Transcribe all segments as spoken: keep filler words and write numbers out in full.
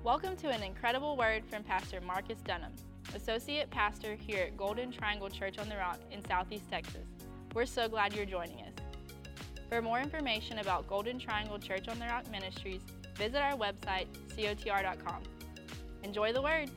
Welcome to an incredible word from Pastor Marcus Dunham, Associate Pastor here at Golden Triangle Church on the Rock in Southeast Texas. We're so glad you're joining us. For more information about Golden Triangle Church on the Rock Ministries, visit our website, C O T R dot com. Enjoy the word.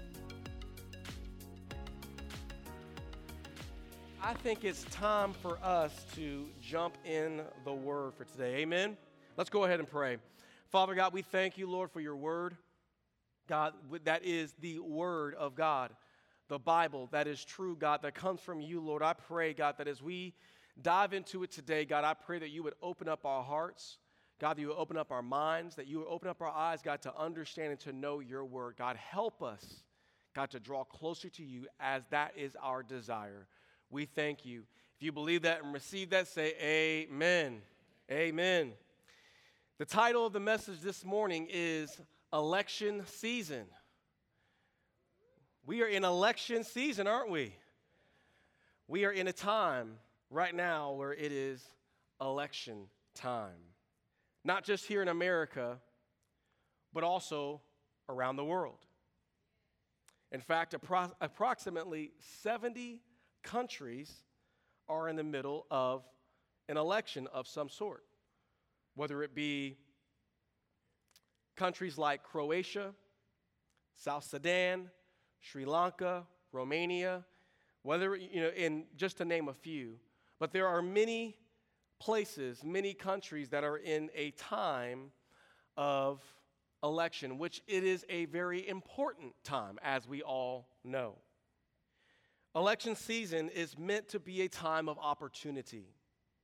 I think it's time for us to jump in the word for today. Amen? Let's go ahead and pray. Father God, we thank you, Lord, for your word. God, that is the word of God, the Bible, that is true, God, that comes from you, Lord. I pray, God, that as we dive into it today, God, I pray that you would open up our hearts, God, that you would open up our minds, that you would open up our eyes, God, to understand and to know your word. God, help us, God, to draw closer to you as that is our desire. We thank you. If you believe that and receive that, say amen. Amen. The title of the message this morning is Election Season. We are in election season, aren't we? We are in a time right now where it is election time. Not just here in America, but also around the world. In fact, appro- approximately seventy countries are in the middle of an election of some sort, whether it be countries like Croatia, South Sudan, Sri Lanka, Romania, whether, you know, in just to name a few. But there are many places, many countries that are in a time of election, which it is a very important time, as we all know. Election season is meant to be a time of opportunity.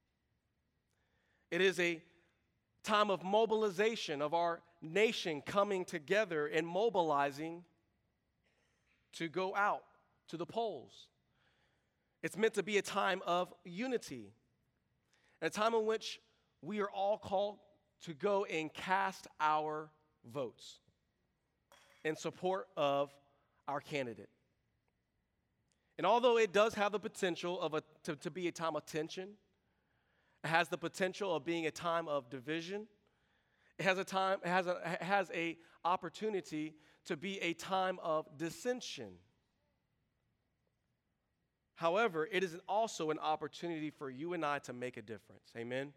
It is a time of mobilization of our nation coming together and mobilizing to go out to the polls. It's meant to be a time of unity, a time in which we are all called to go and cast our votes in support of our candidate. And although it does have the potential of a, to, to be a time of tension, it has the potential of being a time of division, it has a time, it has a it has a opportunity to be a time of dissension. However, it is also an opportunity for you and I to make a difference. Amen?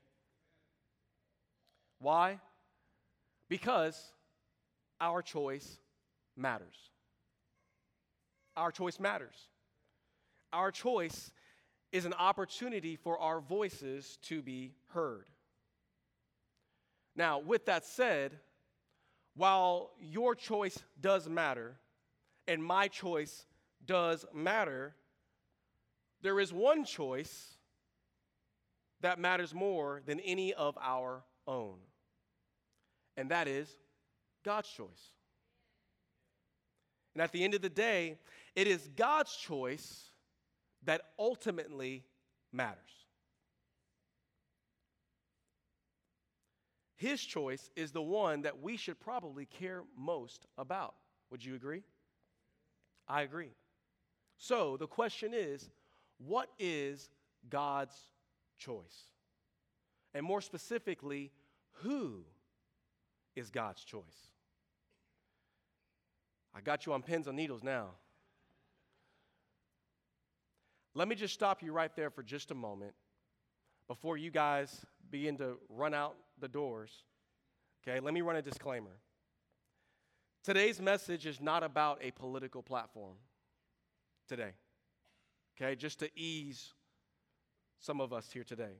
Why? Because our choice matters. Our choice matters. Our choice is an opportunity for our voices to be heard. Now, with that said, while your choice does matter and my choice does matter, there is one choice that matters more than any of our own, and that is God's choice. And at the end of the day, it is God's choice that ultimately matters. His choice is the one that we should probably care most about. Would you agree? I agree. So the question is, what is God's choice? And more specifically, who is God's choice? I got you on pins and needles now. Let me just stop you right there for just a moment before you guys begin to run out the doors. Okay, let me run a disclaimer. Today's message is not about a political platform today. Okay, just to ease some of us here today.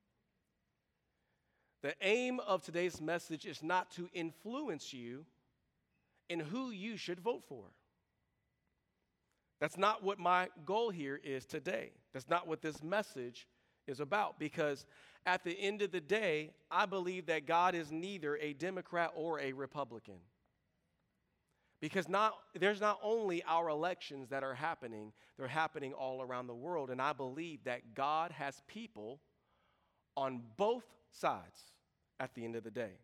The aim of today's message is not to influence you in who you should vote for. That's not what my goal here is today. That's not what this message is about, because at the end of the day, I believe that God is neither a Democrat or a Republican. Because not, there's not only our elections that are happening, they're happening all around the world, and I believe that God has people on both sides at the end of the day.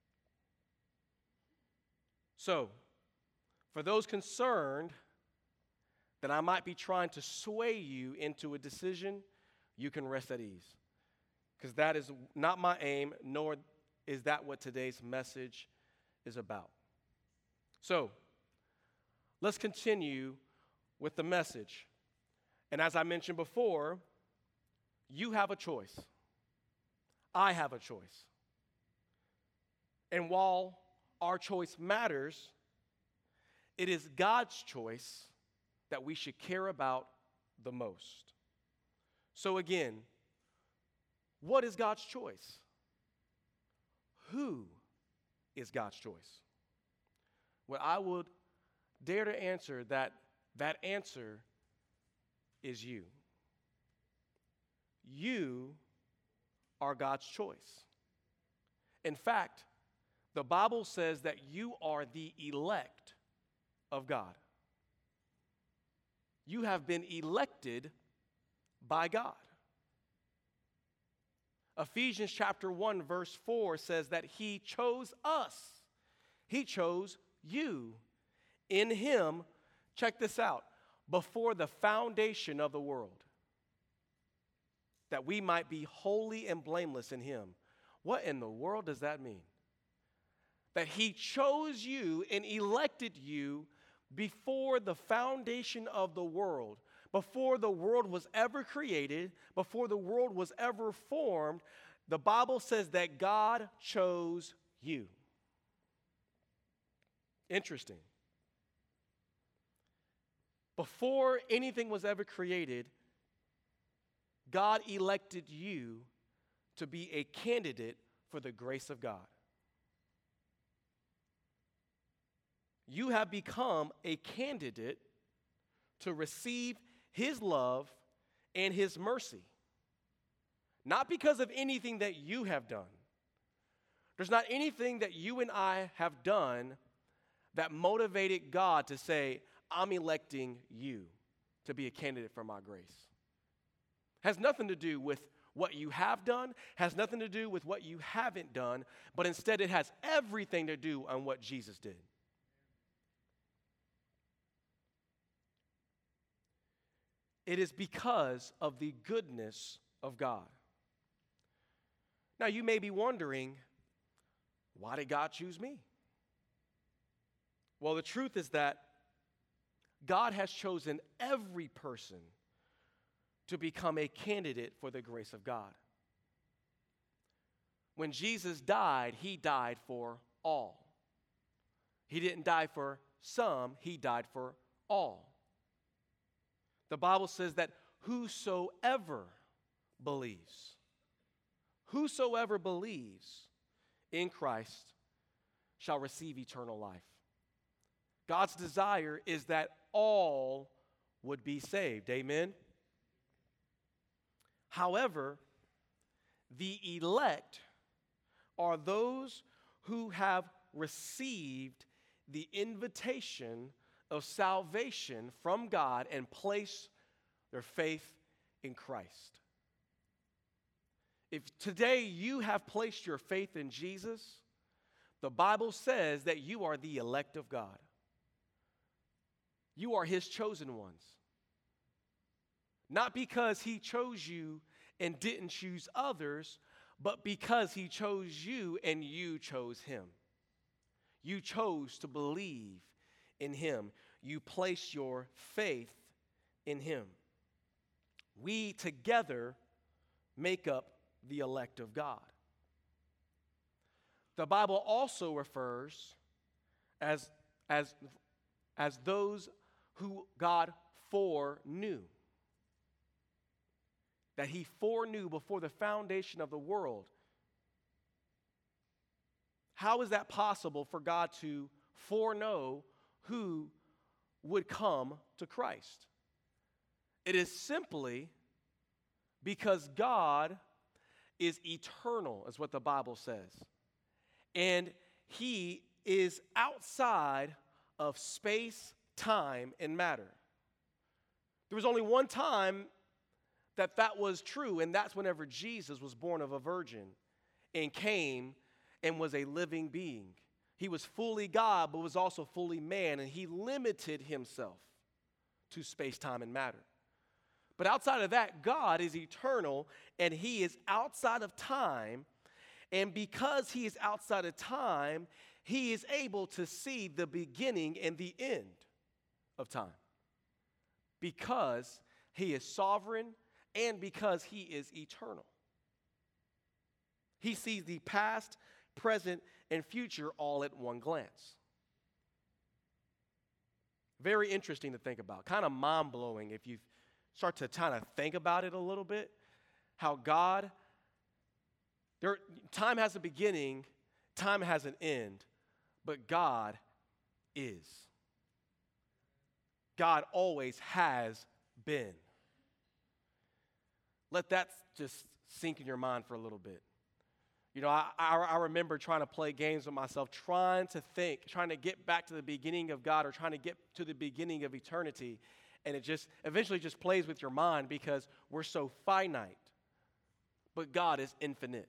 So, for those concerned that I might be trying to sway you into a decision, you can rest at ease. Because that is not my aim, nor is that what today's message is about. So, let's continue with the message. And as I mentioned before, you have a choice. I have a choice. And while our choice matters, it is God's choice that we should care about the most. So again, what is God's choice? Who is God's choice? Well, I would dare to answer that that answer is you. You are God's choice. In fact, the Bible says that you are the elect of God. You have been elected by God. Ephesians chapter one verse four says that he chose us. He chose you. In him, check this out, before the foundation of the world, that we might be holy and blameless in him. What in the world does that mean? That he chose you and elected you before the foundation of the world, before the world was ever created, before the world was ever formed. The Bible says that God chose you. Interesting. Before anything was ever created, God elected you to be a candidate for the grace of God. You have become a candidate to receive his love and his mercy. Not because of anything that you have done. There's not anything that you and I have done that motivated God to say, I'm electing you to be a candidate for my grace. Has nothing to do with what you have done, has nothing to do with what you haven't done, but instead it has everything to do on what Jesus did. It is because of the goodness of God. Now you may be wondering, why did God choose me? Well, the truth is that God has chosen every person to become a candidate for the grace of God. When Jesus died, he died for all. He didn't die for some, he died for all. The Bible says that whosoever believes, whosoever believes in Christ shall receive eternal life. God's desire is that all would be saved. Amen? However, the elect are those who have received the invitation of salvation from God and place their faith in Christ. If today you have placed your faith in Jesus, the Bible says that you are the elect of God. You are his chosen ones. Not because he chose you and didn't choose others, but because he chose you and you chose him. You chose to believe in him. You placed your faith in him. We together make up the elect of God. The Bible also refers as, as, as those who God foreknew. That he foreknew before the foundation of the world. How is that possible for God to foreknow who would come to Christ? It is simply because God is eternal, is what the Bible says. And he is outside of space, time, and matter. There was only one time that that was true, and that's whenever Jesus was born of a virgin and came and was a living being. He was fully God, but was also fully man, and he limited himself to space, time, and matter. But outside of that, God is eternal, and he is outside of time, and because he is outside of time, he is able to see the beginning and the end of time because he is sovereign and because he is eternal. He sees the past, present, and future all at one glance. Very interesting to think about. Kind of mind-blowing if you start to kind of think about it a little bit. How God, there, time has a beginning, time has an end, but God is. God always has been. Let that just sink in your mind for a little bit. You know, I, I, I remember trying to play games with myself, trying to think, trying to get back to the beginning of God or trying to get to the beginning of eternity. And it just eventually just plays with your mind because we're so finite. But God is infinite.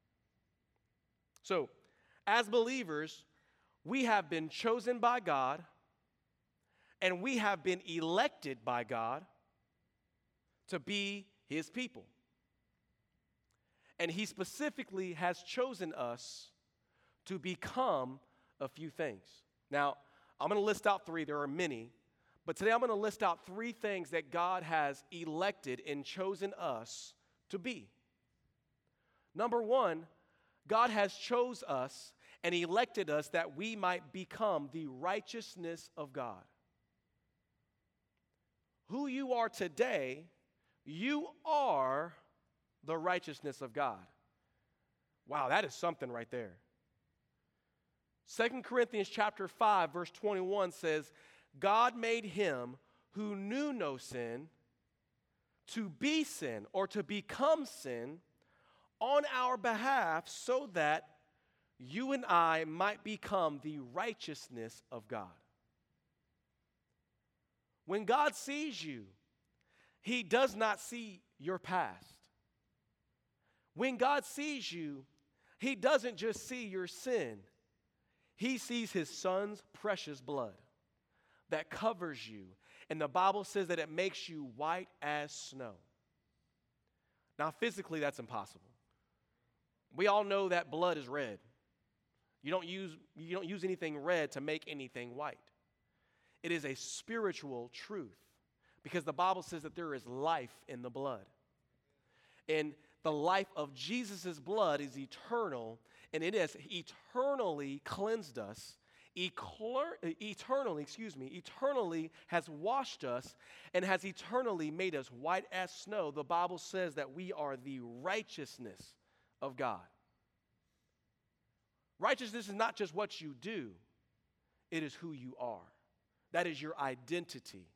So, as believers, we have been chosen by God and we have been elected by God to be his people. And he specifically has chosen us to become a few things. Now, I'm going to list out three. There are many. But today I'm going to list out three things that God has elected and chosen us to be. Number one, God has chose us and elected us that we might become the righteousness of God. Who you are today, you are the righteousness of God. Wow, that is something right there. Second Corinthians chapter five, verse twenty-one says, God made him who knew no sin to be sin or to become sin on our behalf so that you and I might become the righteousness of God. When God sees you, he does not see your past. When God sees you, he doesn't just see your sin. He sees his son's precious blood that covers you. And the Bible says that it makes you white as snow. Now, physically, that's impossible. We all know that blood is red. You don't use, you don't use anything red to make anything white. It is a spiritual truth because the Bible says that there is life in the blood. And the life of Jesus' blood is eternal, and it has eternally cleansed us, eternally, excuse me, eternally has washed us, and has eternally made us white as snow. The Bible says that we are the righteousness of God. Righteousness is not just what you do, it is who you are. That is your identity.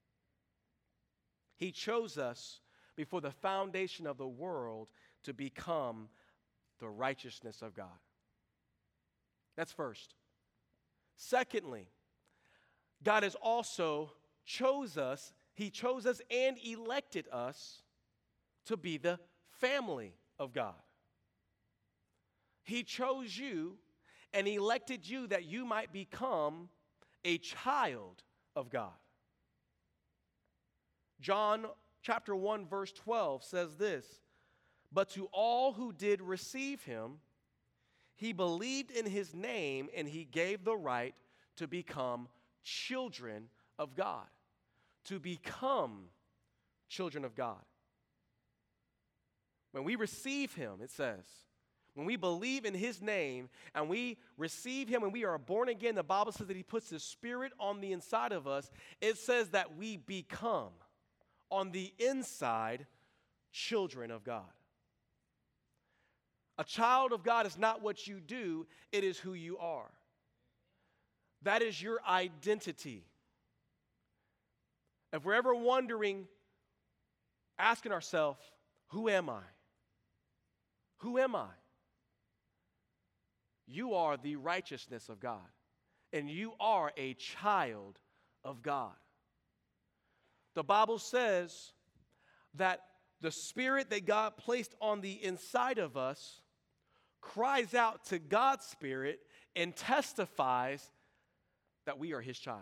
He chose us before the foundation of the world to become the righteousness of God. That's first. Secondly, God has also chose us, he chose us and elected us to be the family of God. He chose you and elected you that you might become a child of God. John chapter one, verse twelve says this, but to all who did receive him, he believed in his name and he gave the right to become children of God. To become children of God. When we receive him, it says, when we believe in his name and we receive him and we are born again, the Bible says that he puts his spirit on the inside of us. It says that we become on the inside children of God. A child of God is not what you do, it is who you are. That is your identity. If we're ever wondering, asking ourselves, who am I? Who am I? You are the righteousness of God, and you are a child of God. The Bible says that the spirit that God placed on the inside of us cries out to God's spirit and testifies that we are his child.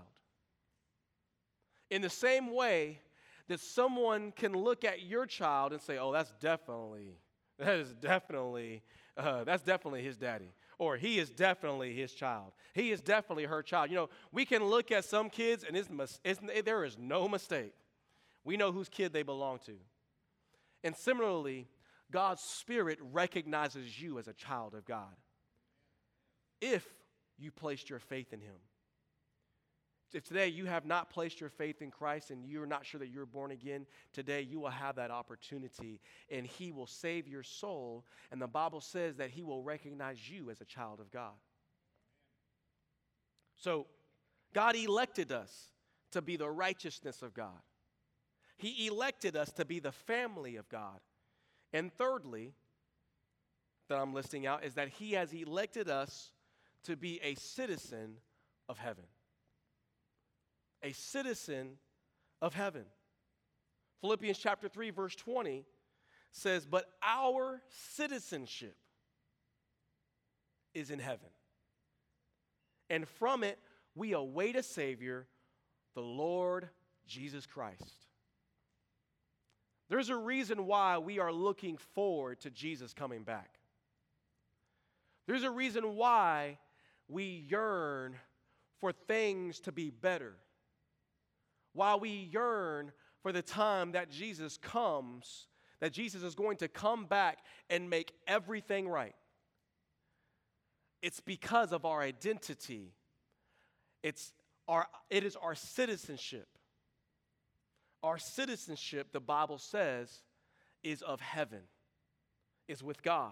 In the same way that someone can look at your child and say, oh, that's definitely, that is definitely, uh, that's definitely his daddy. Or he is definitely his child. He is definitely her child. You know, we can look at some kids and it's, it's, there is no mistake. We know whose kid they belong to. And similarly, God's Spirit recognizes you as a child of God if you placed your faith in him. If today you have not placed your faith in Christ and you're not sure that you're born again, today you will have that opportunity and he will save your soul. And the Bible says that he will recognize you as a child of God. So God elected us to be the righteousness of God. He elected us to be the family of God. And thirdly, that I'm listing out, is that he has elected us to be a citizen of heaven. A citizen of heaven. Philippians chapter three, verse twenty says, but our citizenship is in heaven. And from it, we await a Savior, the Lord Jesus Christ. There's a reason why we are looking forward to Jesus coming back. There's a reason why we yearn for things to be better. Why we yearn for the time that Jesus comes, that Jesus is going to come back and make everything right. It's because of our identity. It's our, it is our citizenship. Our citizenship, the Bible says, is of heaven, is with God.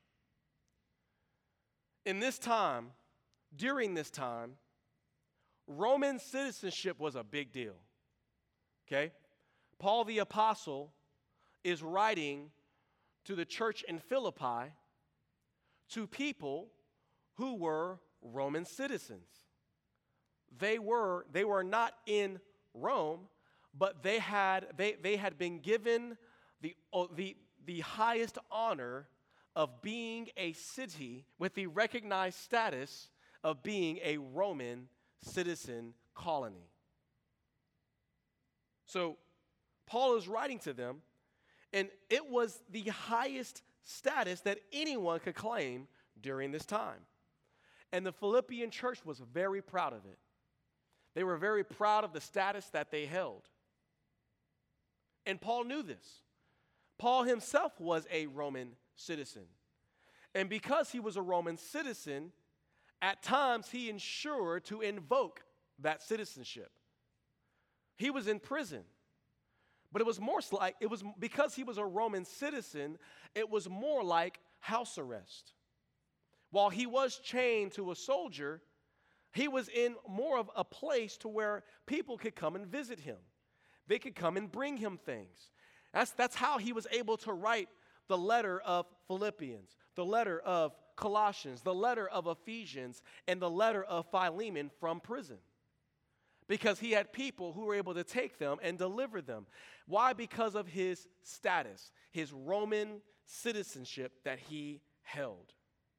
In this time, during this time, Roman citizenship was a big deal. Okay? Paul the Apostle is writing to the church in Philippi to people who were Roman citizens. They were, they were not in Rome, but they had, they, they had been given the, the, the highest honor of being a city with the recognized status of being a Roman citizen colony. So Paul is writing to them, and it was the highest status that anyone could claim during this time. And the Philippian church was very proud of it. They were very proud of the status that they held. And Paul knew this. Paul himself was a Roman citizen. And because he was a Roman citizen, at times he ensured to invoke that citizenship. He was in prison. But it was more like, it was because he was a Roman citizen, it was more like house arrest. While he was chained to a soldier, he was in more of a place to where people could come and visit him. They could come and bring him things. That's, that's how he was able to write the letter of Philippians, the letter of Colossians, the letter of Ephesians, and the letter of Philemon from prison. Because he had people who were able to take them and deliver them. Why? Because of his status, his Roman citizenship that he held.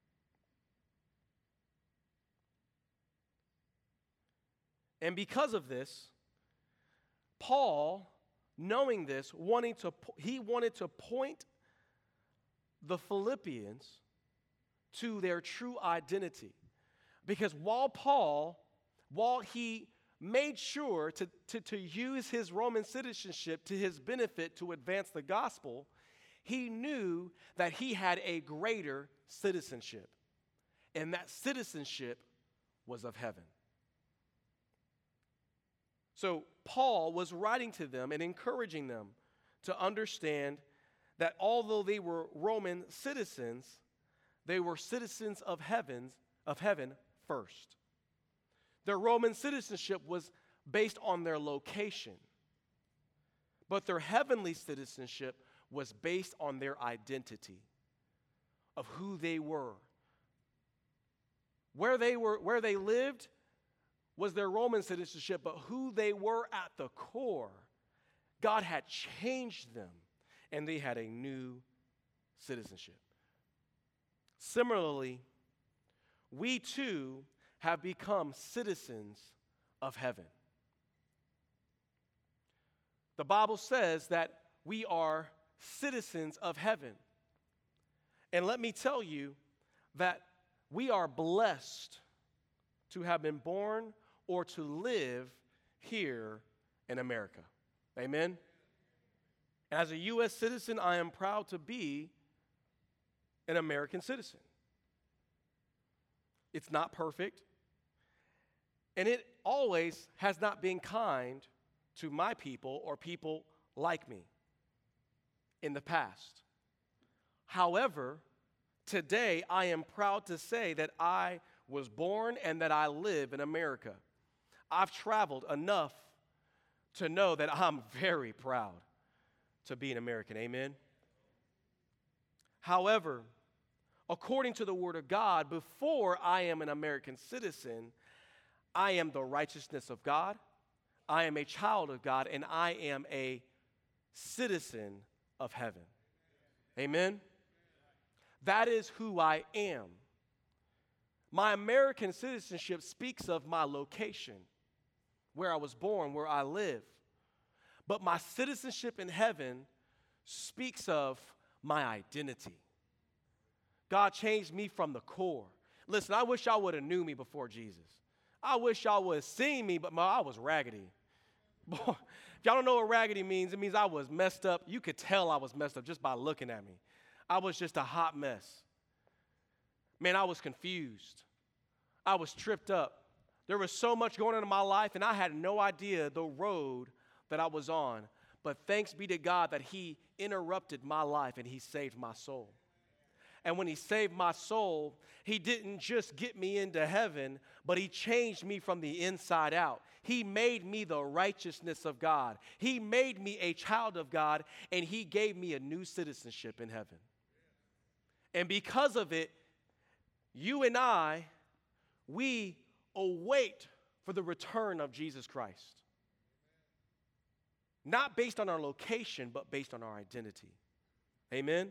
And because of this, Paul, knowing this, wanting to, he wanted to point the Philippians to their true identity. Because while Paul, while he made sure to, to, to use his Roman citizenship to his benefit to advance the gospel, he knew that he had a greater citizenship. And that citizenship was of heaven. So Paul was writing to them and encouraging them to understand that although they were Roman citizens, they were citizens of heavens, of heaven first. Their Roman citizenship was based on their location, but their heavenly citizenship was based on their identity of who they were. Where they were, where they lived was their Roman citizenship, but who they were at the core, God had changed them, and they had a new citizenship. Similarly, we too have become citizens of heaven. The Bible says that we are citizens of heaven. And let me tell you that we are blessed to have been born or to live here in America. Amen? As a U S citizen, I am proud to be an American citizen. It's not perfect, and it always has not been kind to my people or people like me in the past. However, today I am proud to say that I was born and that I live in America. I've traveled enough to know that I'm very proud to be an American. Amen? However, according to the Word of God, before I am an American citizen, I am the righteousness of God, I am a child of God, and I am a citizen of heaven. Amen? That is who I am. My American citizenship speaks of my location, where I was born, where I live. But my citizenship in heaven speaks of my identity. God changed me from the core. Listen, I wish y'all would have knew me before Jesus. I wish y'all would have seen me, but my, I was raggedy. Boy, if y'all don't know what raggedy means, it means I was messed up. You could tell I was messed up just by looking at me. I was just a hot mess. Man, I was confused. I was tripped up. There was so much going on in my life, and I had no idea the road that I was on. But thanks be to God that He interrupted my life and He saved my soul. And when He saved my soul, He didn't just get me into heaven, but He changed me from the inside out. He made me the righteousness of God. He made me a child of God, and He gave me a new citizenship in heaven. And because of it, you and I, we await for the return of Jesus Christ. Not based on our location, but based on our identity. Amen?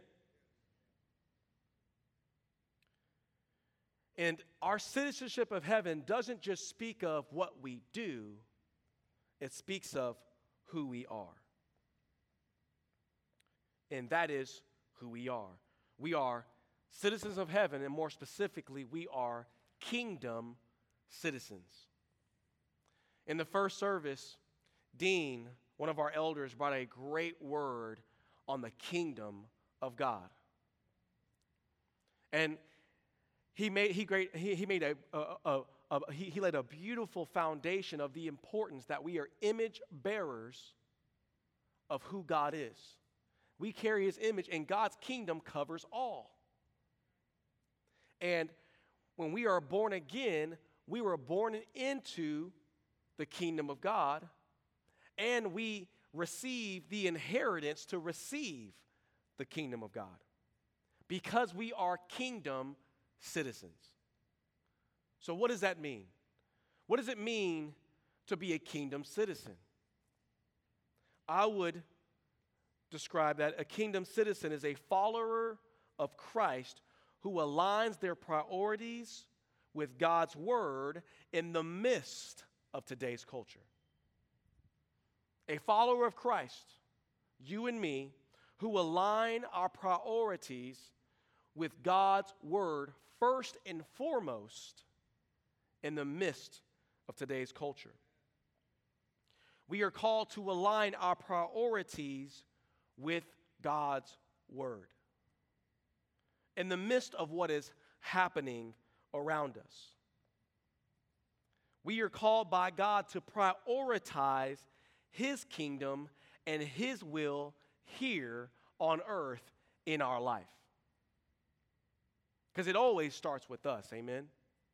And our citizenship of heaven doesn't just speak of what we do, it speaks of who we are. And that is who we are. We are citizens of heaven, and more specifically, we are kingdom citizens. In the first service, Dean, one of our elders, brought a great word on the kingdom of God. And he made he great he, he made a, a, a, a he, he laid a beautiful foundation of the importance that we are image bearers of who God is. We carry His image, and God's kingdom covers all. And when we are born again, we were born into the kingdom of God, and we receive the inheritance to receive the kingdom of God because we are kingdom citizens. So what does that mean? What does it mean to be a kingdom citizen? I would describe that a kingdom citizen is a follower of Christ who aligns their priorities with God's word in the midst of today's culture. A follower of Christ, you and me, who align our priorities with God's word first and foremost in the midst of today's culture. We are called to align our priorities with God's word in the midst of what is happening around us. We are called by God to prioritize His kingdom and His will here on earth in our life. Because it always starts with us, amen?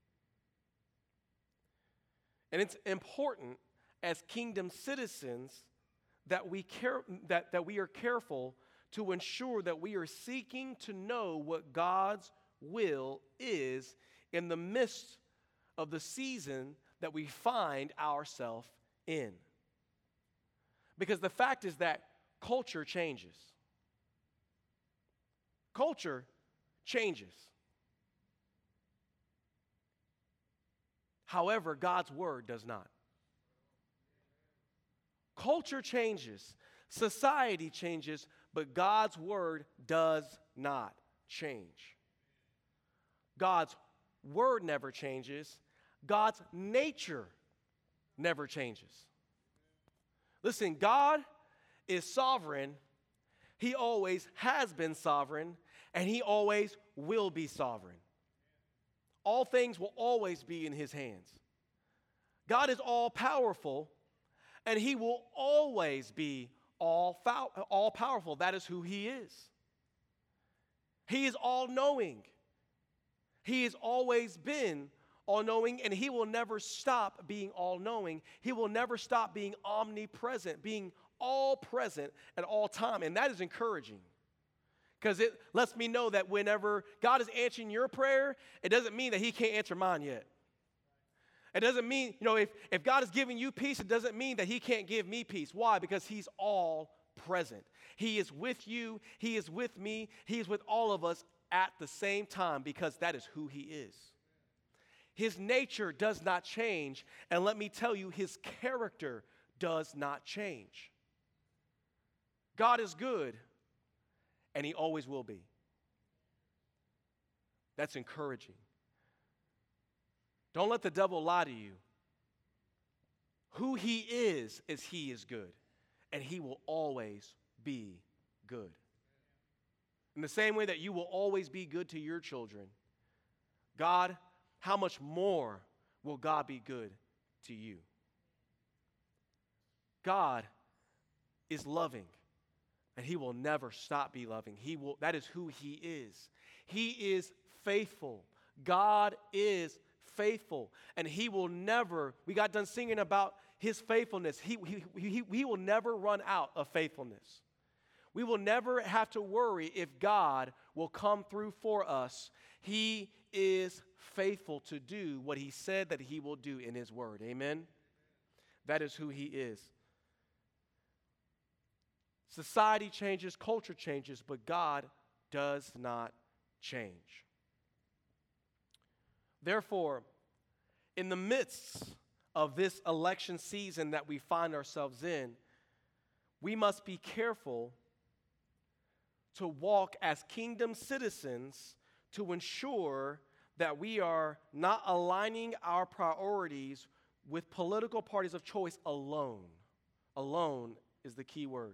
And it's important as kingdom citizens that we care, that, that we are careful to ensure that we are seeking to know what God's will is in the midst of the season that we find ourselves in. Because the fact is that culture changes. Culture changes. However, God's word does not. Culture changes, society changes, but God's word does not change. God's word never changes. God's nature never changes. Listen, God is sovereign. He always has been sovereign, and he always will be sovereign. All things will always be in his hands. God is all powerful, and he will always be all, fow- all powerful. That is who he is. He is all knowing. He has always been all knowing, and he will never stop being all knowing. He will never stop being omnipresent, being all present at all time. And that is encouraging, because it lets me know that whenever God is answering your prayer, it doesn't mean that he can't answer mine yet. It doesn't mean, you know, if, if God is giving you peace, it doesn't mean that he can't give me peace. Why? Because he's all present. He is with you. He is with me. He is with all of us at the same time, because that is who he is. His nature does not change. And let me tell you, his character does not change. God is good, and he always will be. That's encouraging. Don't let the devil lie to you. Who he is, is he is good, and he will always be good. In the same way that you will always be good to your children, God, how much more will God be good to you? God is loving, and he will never stop be loving. He will, that is who he is. He is faithful. God is faithful, and he will never, we got done singing about his faithfulness. He, he, he, he will never run out of faithfulness. We will never have to worry if God will come through for us. He is faithful to do what he said that he will do in his word. Amen? That is who he is. Society changes, culture changes, but God does not change. Therefore, in the midst of this election season that we find ourselves in, we must be careful to walk as kingdom citizens to ensure that we are not aligning our priorities with political parties of choice alone. Alone is the key word.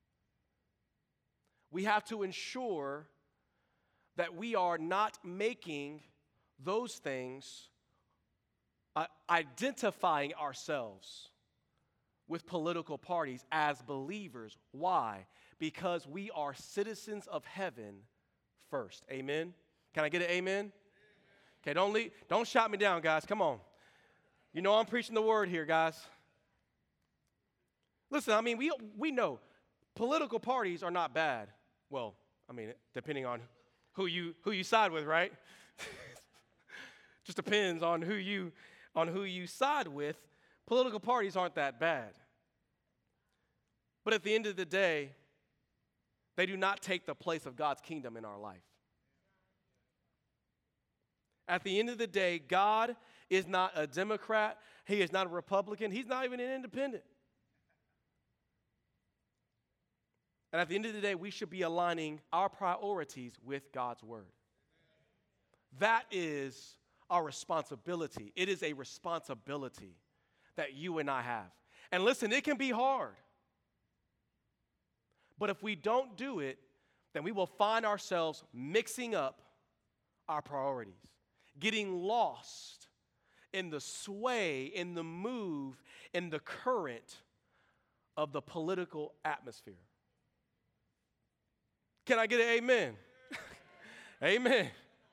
We have to ensure that we are not making those things, uh, identifying ourselves with political parties as believers. Why? Because we are citizens of heaven first. Amen? Can I get an amen? Amen. Okay, don't leave, don't shout me down, guys. Come on. You know I'm preaching the word here, guys. Listen, I mean, we we know political parties are not bad. Well, I mean, depending on who you who you side with, right? Just depends on who you on who you side with. Political parties aren't that bad. But at the end of the day, they do not take the place of God's kingdom in our life. At the end of the day, God is not a Democrat. He is not a Republican. He's not even an independent. And at the end of the day, we should be aligning our priorities with God's word. That is our responsibility. It is a responsibility that you and I have. And listen, it can be hard. But if we don't do it, then we will find ourselves mixing up our priorities, getting lost in the sway, in the move, in the current of the political atmosphere. Can I get an amen? Amen.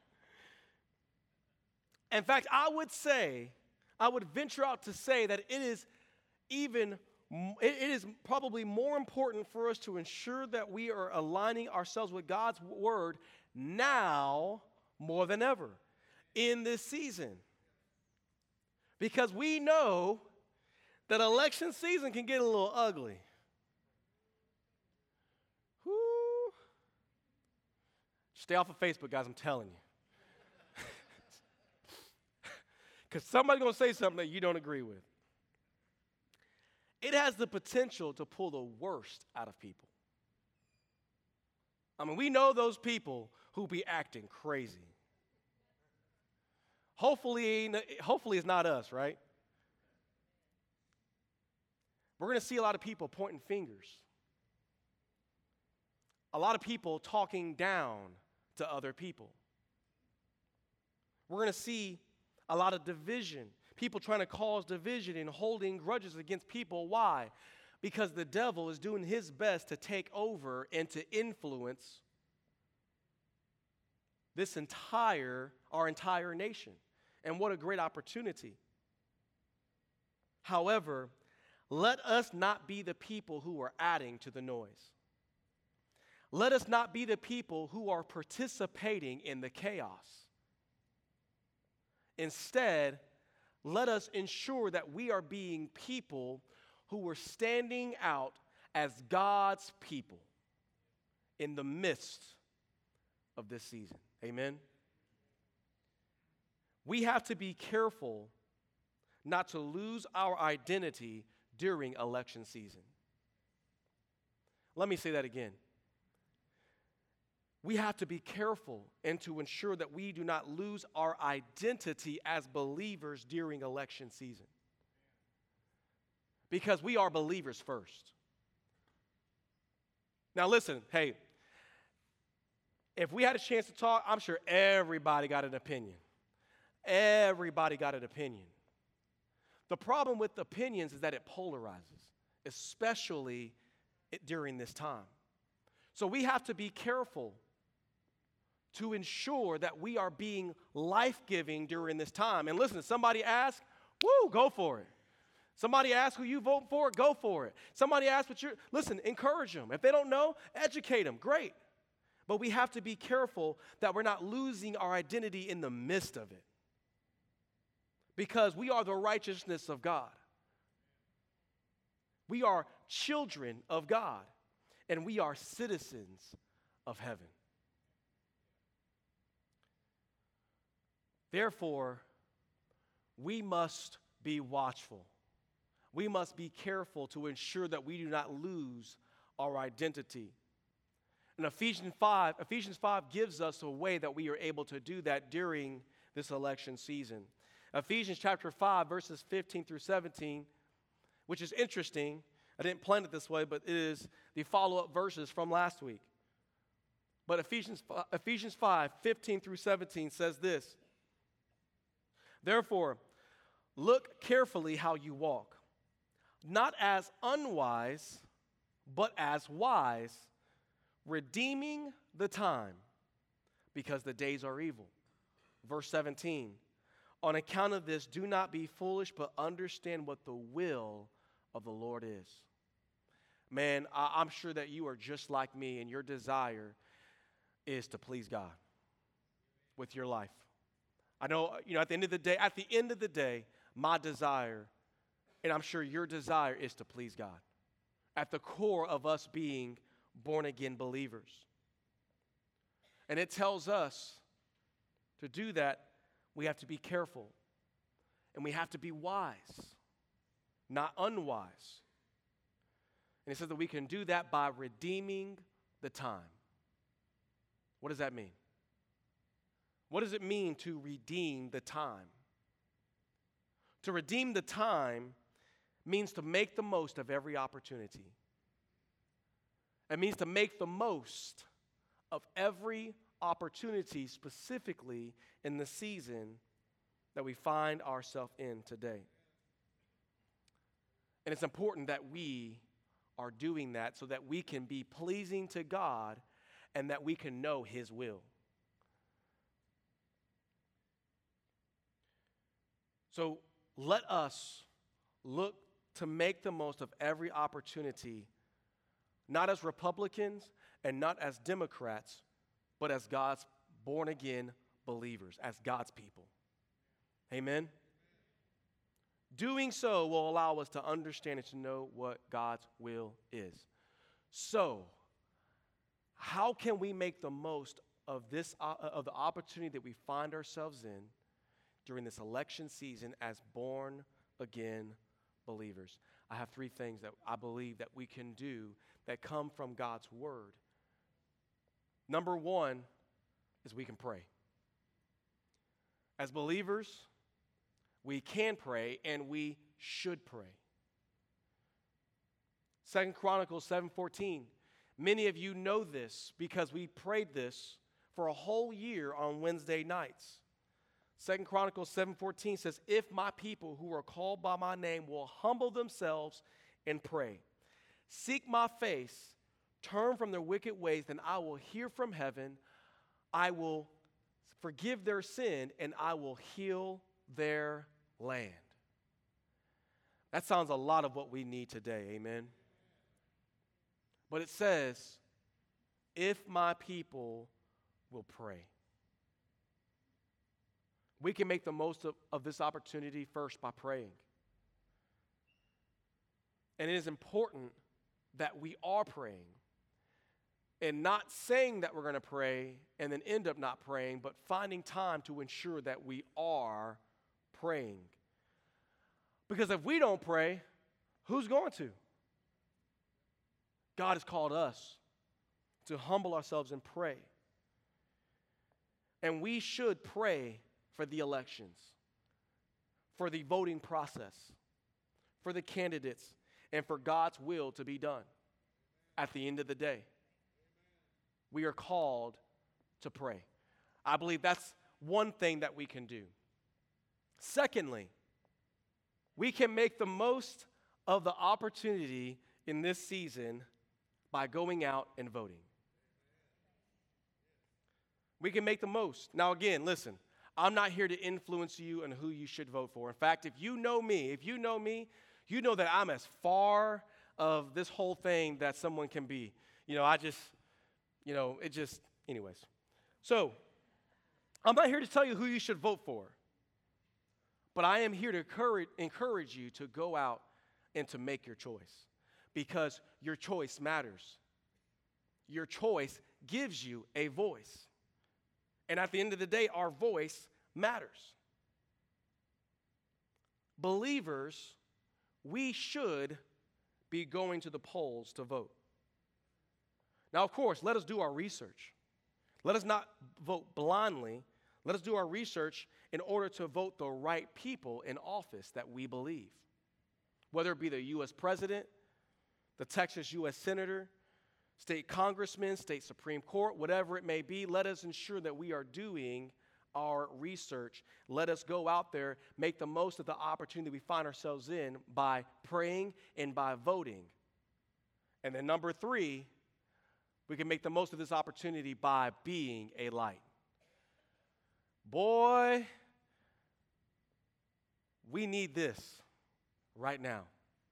In fact, I would say, I would venture out to say that it is even, it is probably more important for us to ensure that we are aligning ourselves with God's word now more than ever in this season. Because we know that election season can get a little ugly. Whoo. Stay off of Facebook, guys, I'm telling you. Because somebody's going to say something that you don't agree with. It has the potential to pull the worst out of people. I mean, we know those people who be acting crazy. Hopefully, hopefully it's not us, right? We're going to see a lot of people pointing fingers. A lot of people talking down to other people. We're going to see a lot of division. People trying to cause division and holding grudges against people. Why? Because the devil is doing his best to take over and to influence this entire, our entire nation. And what a great opportunity. However, let us not be the people who are adding to the noise. Let us not be the people who are participating in the chaos. Instead, let us ensure that we are being people who are standing out as God's people in the midst of this season. Amen? We have to be careful not to lose our identity during election season. Let me say that again. We have to be careful and to ensure that we do not lose our identity as believers during election season. Because we are believers first. Now listen, hey, if we had a chance to talk, I'm sure everybody got an opinion. Everybody got an opinion. The problem with opinions is that it polarizes, especially during this time. So we have to be careful to ensure that we are being life-giving during this time. And listen, if somebody asks, woo, go for it. Somebody asks who you vote for, go for it. Somebody asks what you're, listen, encourage them. If they don't know, educate them, great. But we have to be careful that we're not losing our identity in the midst of it. Because we are the righteousness of God. We are children of God, and we are citizens of heaven. Therefore, we must be watchful. We must be careful to ensure that we do not lose our identity. And Ephesians five, Ephesians five gives us a way that we are able to do that during this election season. Ephesians chapter five, verses fifteen through seventeen, which is interesting. I didn't plan it this way, but it is the follow-up verses from last week. But Ephesians, Ephesians five, fifteen through seventeen says this. Therefore, look carefully how you walk, not as unwise, but as wise, redeeming the time, because the days are evil. Verse seventeen, on account of this, do not be foolish, but understand what the will of the Lord is. Man, I- I'm sure that you are just like me, and your desire is to please God with your life. I know, you know, at the end of the day, at the end of the day, my desire, and I'm sure your desire, is to please God. At the core of us being born-again believers. And it tells us to do that, we have to be careful. And we have to be wise, not unwise. And it says that we can do that by redeeming the time. What does that mean? What does it mean to redeem the time? To redeem the time means to make the most of every opportunity. It means to make the most of every opportunity, specifically in the season that we find ourselves in today. And it's important that we are doing that so that we can be pleasing to God and that we can know His will. So let us look to make the most of every opportunity, not as Republicans and not as Democrats, but as God's born-again believers, as God's people. Amen? Doing so will allow us to understand and to know what God's will is. So, how can we make the most of this uh, of the opportunity that we find ourselves in during this election season as born-again believers? I have three things that I believe that we can do that come from God's word. Number one is we can pray. As believers, we can pray and we should pray. Second Chronicles seven fourteen. Many of you know this because we prayed this for a whole year on Wednesday nights. Second Chronicles seven fourteen says, if my people who are called by my name will humble themselves and pray, seek my face, turn from their wicked ways, then I will hear from heaven, I will forgive their sin, and I will heal their land. That sounds a lot of what we need today, amen? But it says, if my people will pray. We can make the most of, of this opportunity first by praying. And it is important that we are praying and not saying that we're going to pray and then end up not praying, but finding time to ensure that we are praying. Because if we don't pray, who's going to? God has called us to humble ourselves and pray. And we should pray for the elections, for the voting process, for the candidates, and for God's will to be done. At the end of the day, we are called to pray. I believe that's one thing that we can do. Secondly, we can make the most of the opportunity in this season by going out and voting. We can make the most. Now again, listen, I'm not here to influence you and who you should vote for. In fact, if you know me, if you know me, you know that I'm as far of this whole thing that someone can be. You know, I just, you know, it just, anyways. So, I'm not here to tell you who you should vote for, but I am here to encourage, encourage you to go out and to make your choice, because your choice matters. Your choice gives you a voice. And at the end of the day, our voice matters. Believers, we should be going to the polls to vote. Now, of course, let us do our research. Let us not vote blindly. Let us do our research in order to vote the right people in office that we believe. Whether it be the U S president, the Texas U S senator, state congressman, state Supreme Court, whatever it may be, let us ensure that we are doing our research. Let us go out there, make the most of the opportunity we find ourselves in by praying and by voting. And then number three, we can make the most of this opportunity by being a light. Boy, we need this right now.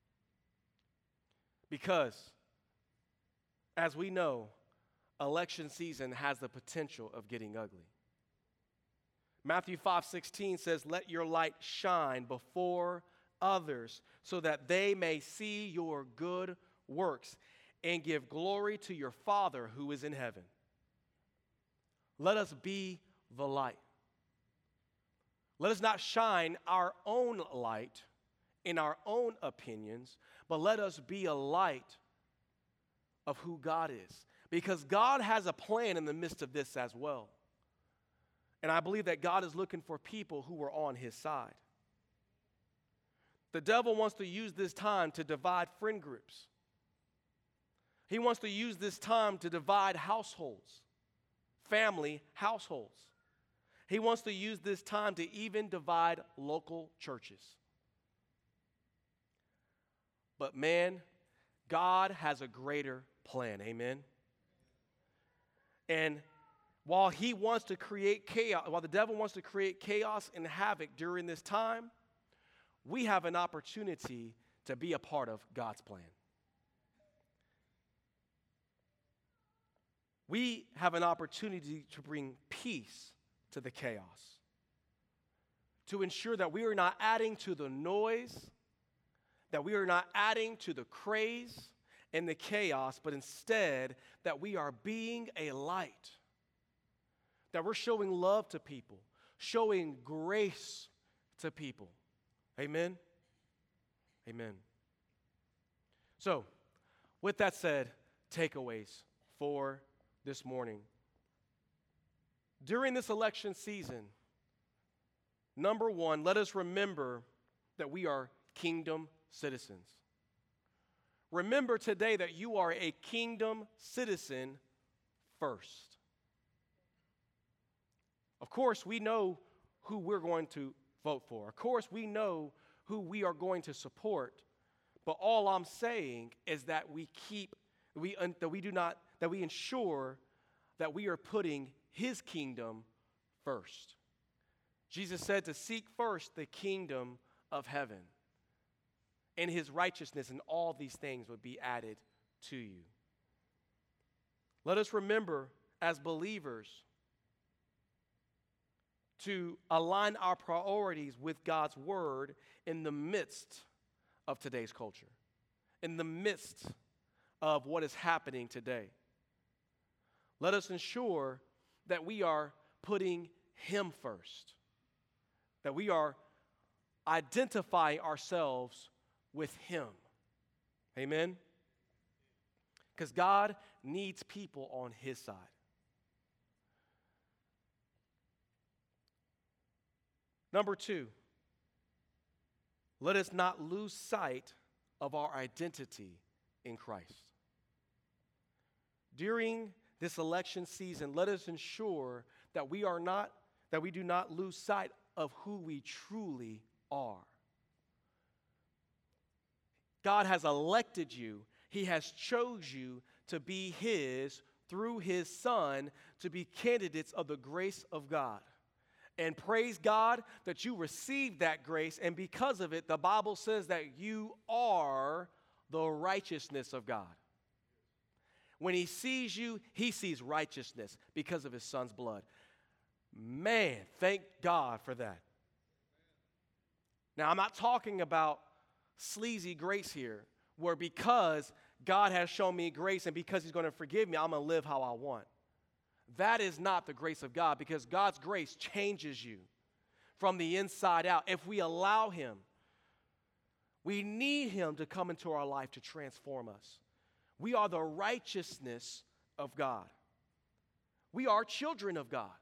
Because, as we know, election season has the potential of getting ugly. Matthew five sixteen says, let your light shine before others so that they may see your good works and give glory to your Father who is in heaven. Let us be the light. Let us not shine our own light in our own opinions, but let us be a light of who God is. Because God has a plan in the midst of this as well. And I believe that God is looking for people who are on his side. The devil wants to use this time to divide friend groups. He wants to use this time to divide households, family households. He wants to use this time to even divide local churches. But man, God has a greater plan, amen? And while he wants to create chaos, while the devil wants to create chaos and havoc during this time, we have an opportunity to be a part of God's plan. We have an opportunity to bring peace to the chaos, to ensure that we are not adding to the noise, that we are not adding to the craze and the chaos, but instead that we are being a light, that we're showing love to people, showing grace to people. Amen? Amen. So, with that said, takeaways for this morning. During this election season, Number one, let us remember that we are kingdom citizens. Remember today that you are a kingdom citizen first. Of course, we know who we're going to vote for. Of course, we know who we are going to support. But all I'm saying is that we keep, we, that we do not, that we ensure that we are putting his kingdom first. Jesus said to seek first the kingdom of heaven and his righteousness, and all these things would be added to you. Let us remember as believers to align our priorities with God's word in the midst of today's culture, in the midst of what is happening today. Let us ensure that we are putting him first, that we are identifying ourselves with him. Amen? Because God needs people on his side. Number two, let us not lose sight of our identity in Christ. During this election season, let us ensure that we are not, that we do not lose sight of who we truly are. God has elected you. He has chose you to be his through his Son, to be candidates of the grace of God. And praise God that you received that grace, and because of it, the Bible says that you are the righteousness of God. When he sees you, he sees righteousness because of his Son's blood. Man, thank God for that. Now, I'm not talking about sleazy grace here, where because God has shown me grace and because he's going to forgive me, I'm going to live how I want. That is not the grace of God, because God's grace changes you from the inside out. If we allow him, we need him to come into our life to transform us. We are the righteousness of God. We are children of God.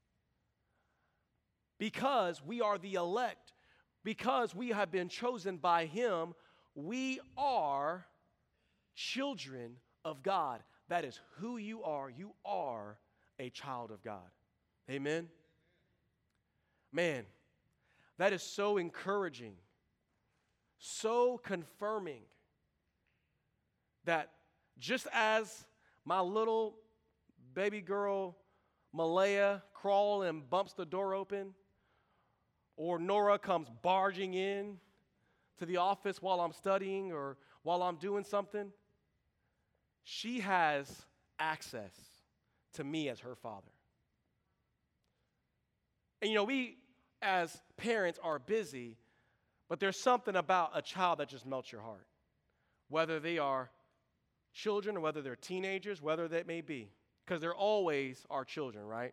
Because we are the elect, because we have been chosen by him, we are children of God. That is who you are. You are a child of God. Amen? Man, that is so encouraging, so confirming that just as my little baby girl Malaya crawls and bumps the door open, or Nora comes barging in to the office while I'm studying or while I'm doing something, she has access to me as her father. And you know, we as parents are busy, but there's something about a child that just melts your heart. Whether they are children or whether they're teenagers, whether that may be. Because they're always our children, right?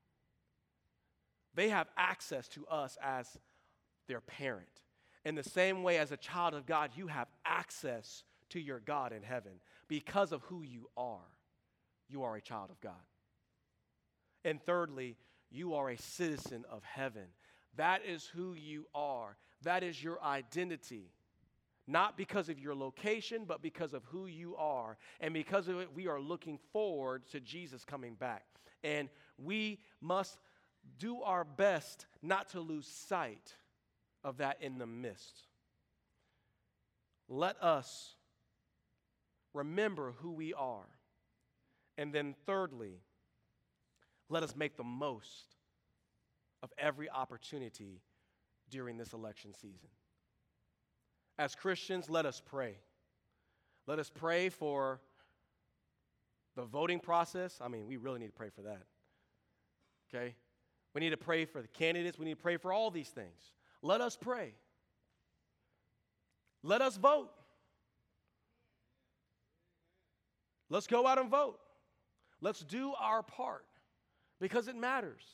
They have access to us as their parent. In the same way as a child of God, you have access to your God in heaven because of who you are. You are a child of God. And thirdly, you are a citizen of heaven. That is who you are. That is your identity. Not because of your location, but because of who you are. And because of it, we are looking forward to Jesus coming back. And we must do our best not to lose sight of that in the midst. Let us remember who we are. And then thirdly, let us make the most of every opportunity during this election season. As Christians, let us pray. Let us pray for the voting process. I mean, we really need to pray for that. Okay? We need to pray for the candidates. We need to pray for all these things. Let us pray. Let us vote. Let's go out and vote. Let's do our part because it matters.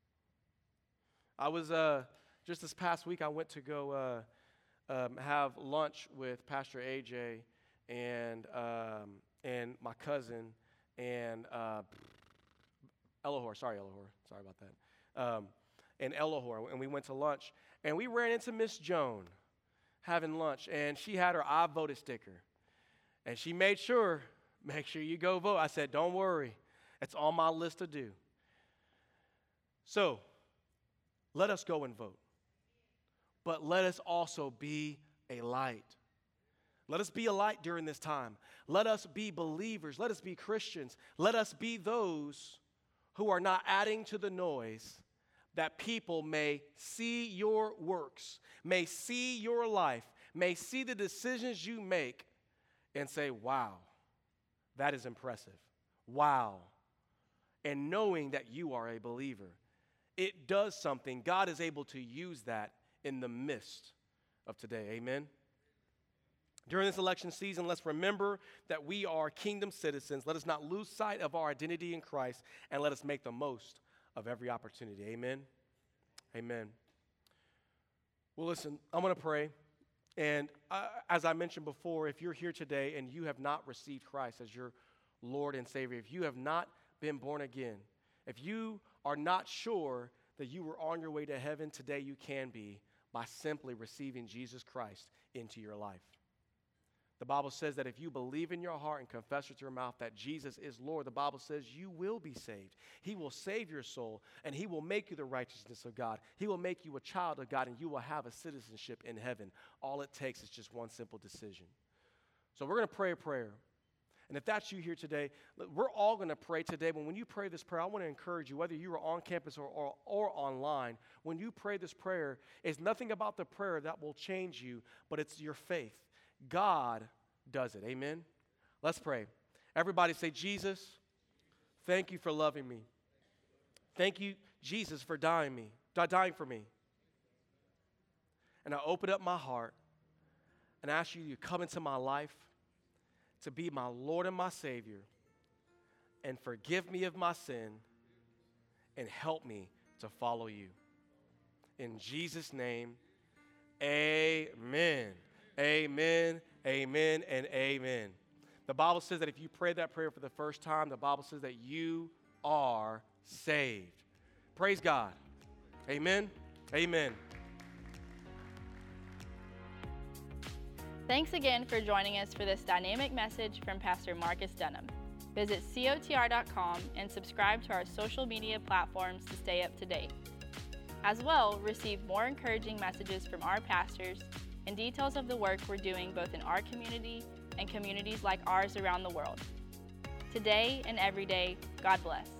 I was, uh, just this past week, I went to go uh, um, have lunch with Pastor A J and, um, and my cousin and uh, Elohor. Sorry, Elohor. Sorry about that. Um, in Elahor, and we went to lunch. And we ran into Miss Joan having lunch, and she had her I voted sticker. And she made sure, make sure you go vote. I said, don't worry. It's on my list to do. So, let us go and vote. But let us also be a light. Let us be a light during this time. Let us be believers. Let us be Christians. Let us be those who are not adding to the noise, that people may see your works, may see your life, may see the decisions you make and say, wow, that is impressive. Wow. And knowing that you are a believer, it does something. God is able to use that in the midst of today. Amen. During this election season, let's remember that we are kingdom citizens. Let us not lose sight of our identity in Christ, and let us make the most of every opportunity. Amen. Amen. Well, listen, I'm going to pray. And uh, as I mentioned before, if you're here today and you have not received Christ as your Lord and Savior, if you have not been born again, if you are not sure that you were on your way to heaven, today you can be by simply receiving Jesus Christ into your life. The Bible says that if you believe in your heart and confess with your mouth that Jesus is Lord, the Bible says you will be saved. He will save your soul, and he will make you the righteousness of God. He will make you a child of God, and you will have a citizenship in heaven. All it takes is just one simple decision. So we're going to pray a prayer. And if that's you here today, we're all going to pray today. But when you pray this prayer, I want to encourage you, whether you are on campus or, or, or online, when you pray this prayer, it's nothing about the prayer that will change you, but it's your faith. God does it. Amen? Let's pray. Everybody say, Jesus, thank you for loving me. Thank you, Jesus, for dying me, dying for me. And I open up my heart and ask you to come into my life, to be my Lord and my Savior, and forgive me of my sin, and help me to follow you. In Jesus' name, amen. Amen, amen, and amen. The Bible says that if you pray that prayer for the first time, the Bible says that you are saved. Praise God. Amen, amen. Thanks again for joining us for this dynamic message from Pastor Marcus Dunham. Visit C O T R dot com and subscribe to our social media platforms to stay up to date. As well, receive more encouraging messages from our pastors and details of the work we're doing both in our community and communities like ours around the world. Today and every day, God bless.